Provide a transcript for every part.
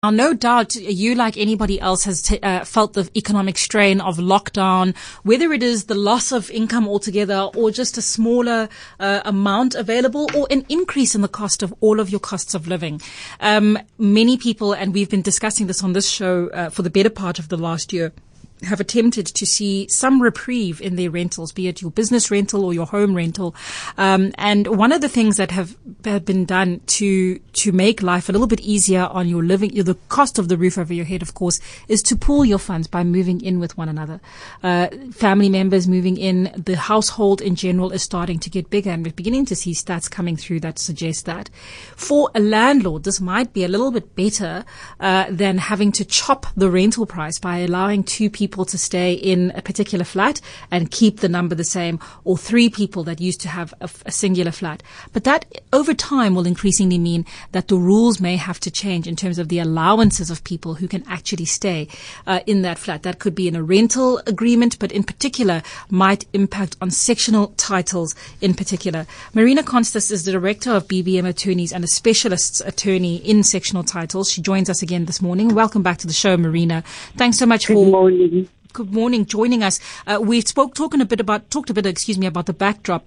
Now, no doubt you, like anybody else, has felt the economic strain of lockdown, whether it is the loss of income altogether or just a smaller amount available or an increase in the cost of all of your costs of living. Many people, and we've been discussing this on this show for the better part of the last year, have attempted to see some reprieve in their rentals, be it your business rental or your home rental. And one of the things that have been done to make life a little bit easier on your living, the cost of the roof over your head, of course, is to pool your funds by moving in with one another. Family members moving in, the household in general is starting to get bigger, and we're beginning to see stats coming through that suggest that. For a landlord, this might be a little bit better than having to chop the rental price by allowing two people to stay in a particular flat and keep the number the same, or three people that used to have a singular flat. But that over time will increasingly mean that the rules may have to change in terms of the allowances of people who can actually stay in that flat. That could be in a rental agreement, but in particular might impact on sectional titles in particular. Marina Constas is the director of BBM Attorneys and a specialist attorney in sectional titles. She joins us again this morning. Welcome back to the show, Marina. Thanks so much for... Good morning, joining us. We talked a bit about the backdrop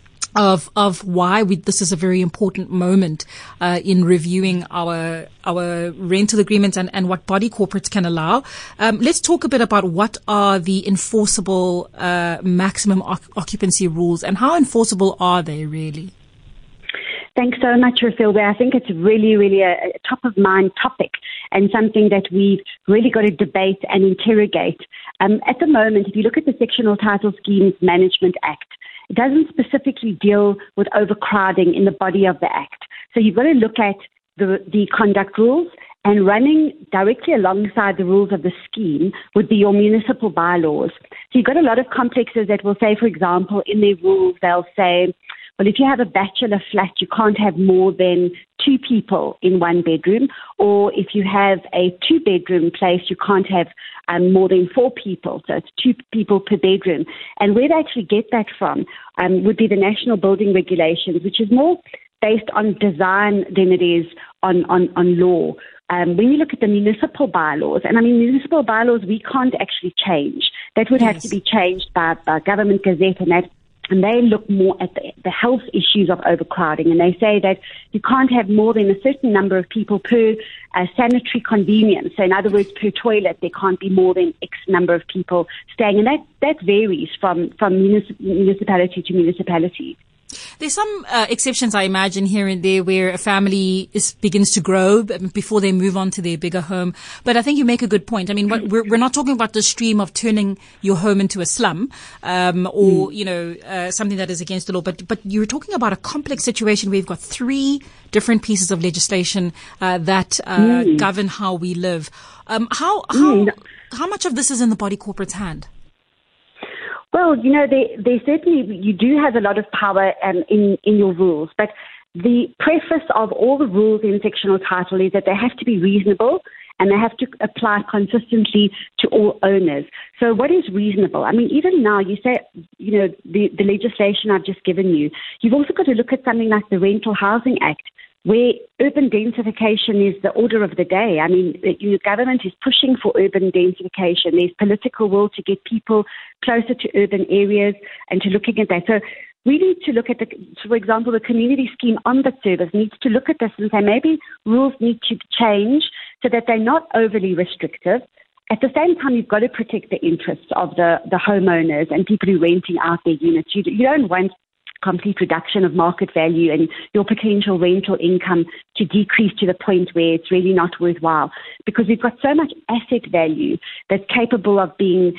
of why this is a very important moment in reviewing our rental agreements and what body corporates can allow. Let's talk a bit about what are the enforceable maximum occupancy rules and how enforceable are they really? Thanks so much, Rafil. I think it's really, really a top-of-mind topic and something that we've really got to debate and interrogate. At the moment, if you look at the Sectional Title Schemes Management Act, it doesn't specifically deal with overcrowding in the body of the Act. So you've got to look at the conduct rules, and running directly alongside the rules of the scheme would be your municipal bylaws. So you've got a lot of complexes that will say, for example, in their rules, they'll say, well, if you have a bachelor flat, you can't have more than 2 people in one bedroom. Or if you have a 2-bedroom place, you can't have more than 4 people. So it's 2 people per bedroom. And where they actually get that from would be the National Building Regulations, which is more based on design than it is on law. When you look at the municipal bylaws, and I mean, municipal bylaws we can't actually change. That would have to be changed by Government Gazette, and they look more at the health issues of overcrowding. And they say that you can't have more than a certain number of people per sanitary convenience. So in other words, per toilet, there can't be more than X number of people staying. And that varies from municipality to municipality. There's some exceptions, I imagine, here and there where a family begins to grow before they move on to their bigger home. But I think you make a good point. I mean, we're not talking about the stream of turning your home into a slum or something that is against the law. But you're talking about a complex situation where you've got 3 different pieces of legislation that govern how we live. How much of this is in the body corporate's hand? Well, they certainly, you do have a lot of power in your rules, but the preface of all the rules in sectional title is that they have to be reasonable and they have to apply consistently to all owners. So what is reasonable? I mean, even now you say, the legislation I've just given you, you've also got to look at something like the Rental Housing Act, where urban densification is the order of the day. I mean, the government is pushing for urban densification. There's political will to get people closer to urban areas and to looking at that. So we need to look at, for example, the Community Scheme Ombud Service needs to look at this and say maybe rules need to change so that they're not overly restrictive. At the same time, you've got to protect the interests of the homeowners and people who are renting out their units. You don't want complete reduction of market value and your potential rental income to decrease to the point where it's really not worthwhile, because we've got so much asset value that's capable of being,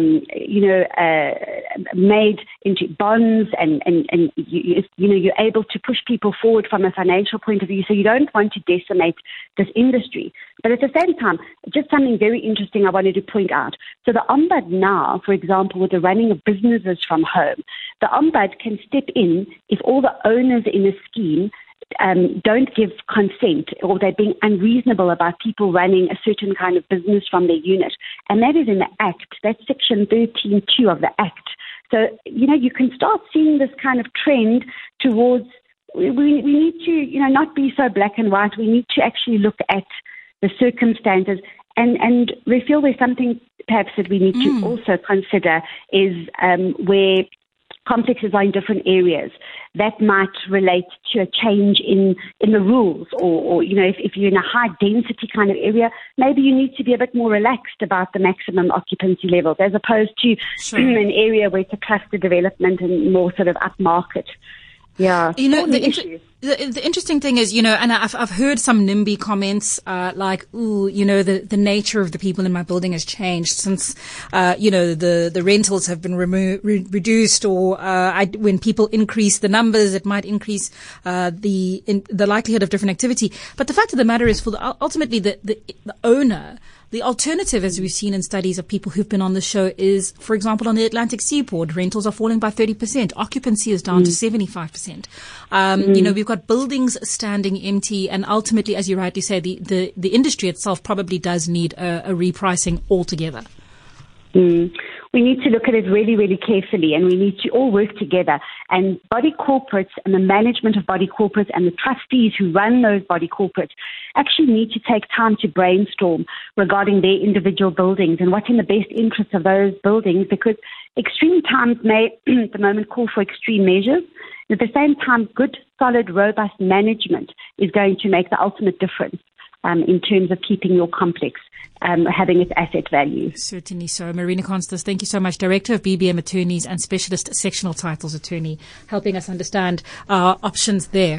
made into bonds and you're able to push people forward from a financial point of view. So you don't want to decimate this industry. But at the same time, just something very interesting I wanted to point out. So the Ombud now, for example, with the running of businesses from home, the Ombud can step in if all the owners in a scheme don't give consent or they're being unreasonable about people running a certain kind of business from their unit. And that is in the Act. That's Section 13.2 of the Act. So, you can start seeing this kind of trend towards we need to, not be so black and white. We need to actually look at the circumstances. And we feel there's something perhaps that we need to also consider is where complexes are in different areas. That might relate to a change in the rules, or if you're in a high density kind of area, maybe you need to be a bit more relaxed about the maximum occupancy levels, as opposed to an area where it's a cluster development and more sort of upmarket. Yeah. The interesting thing is, and I've heard some NIMBY comments, the nature of the people in my building has changed since, the rentals have been reduced, or, when people increase the numbers, it might increase, the likelihood of different activity. But the fact of the matter is, ultimately the owner, the alternative, as we've seen in studies of people who've been on the show, is, for example, on the Atlantic seaboard, rentals are falling by 30%. Occupancy is down to 75%. We've got buildings standing empty, and ultimately, as you rightly say, the industry itself probably does need a repricing altogether. We need to look at it really, really carefully, and we need to all work together. And body corporates and the management of body corporates and the trustees who run those body corporates actually need to take time to brainstorm regarding their individual buildings and what's in the best interest of those buildings, because extreme times may at the moment call for extreme measures. At the same time, good, solid, robust management is going to make the ultimate difference in terms of keeping your complex having its asset value. Certainly so. Marina Constance, thank you so much. Director of BBM Attorneys and Specialist Sectional Titles Attorney, helping us understand our options there.